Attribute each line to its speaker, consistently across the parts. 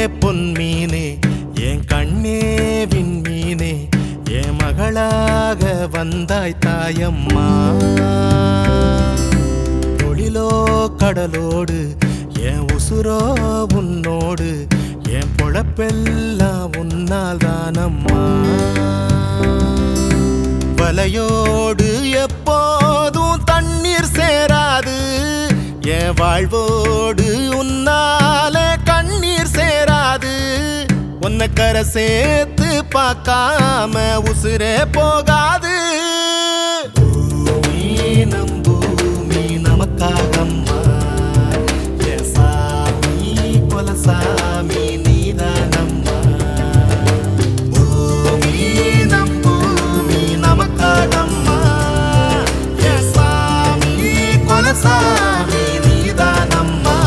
Speaker 1: பொன்மீனே என் கண்ணே விண்மீனே என் மகளாக வந்தாய் தாயம்மா. தொழிலோ கடலோடு என் உசுரோ உன்னோடு என் பொழப்பெல்லாம் உன்னால் தானம்மா. வலையோடு எப்போதும் தண்ணீர் சேராது என் வாழ்வோடு உன்னால கண்ணீர் சேராது. உன்னை கரை சேர்த்து பார்க்காம உசுரே போகாது. பூமி நம் பூமி நமக்காகம்மா. என் சாமி குலசாமி நீதானம்மா. பூமி நம் பூமி நமக்காகம்மா. என் சாமி குலசாமி நீதானம்மா.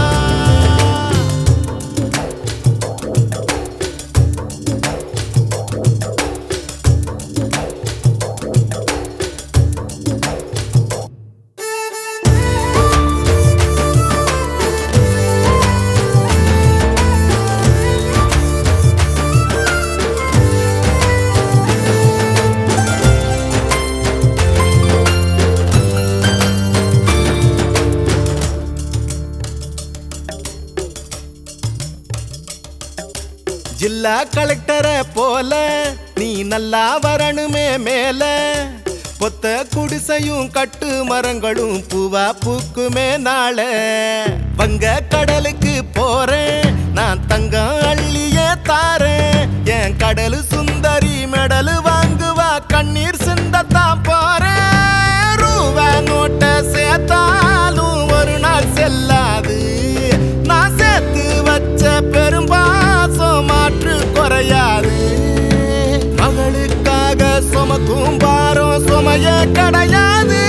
Speaker 1: ஜில்லா கலெக்டரை போல நீ நல்லா வரணுமே மேல. பொத்த குடிசையும் கட்டு மரங்களும் பூவா பூக்குமே நாள. வங்க கடலுக்கு போறேன் நான் தங்கம் அள்ளியே தாரேன். என் கடலு சுந்தரி மெடலு வாங்குவா கண்ணீர் சிந்தத்தான் போறேன். ரூபா நோட்டை சேர்த்தாலும் ஒரு நாள் செல்லாது. நான் சேர்த்து வச்ச பெரும்பாசம் மாற்று குறையாது. மகளுக்காக சுமக்கும் பாரம் சுமைய கிடையாது.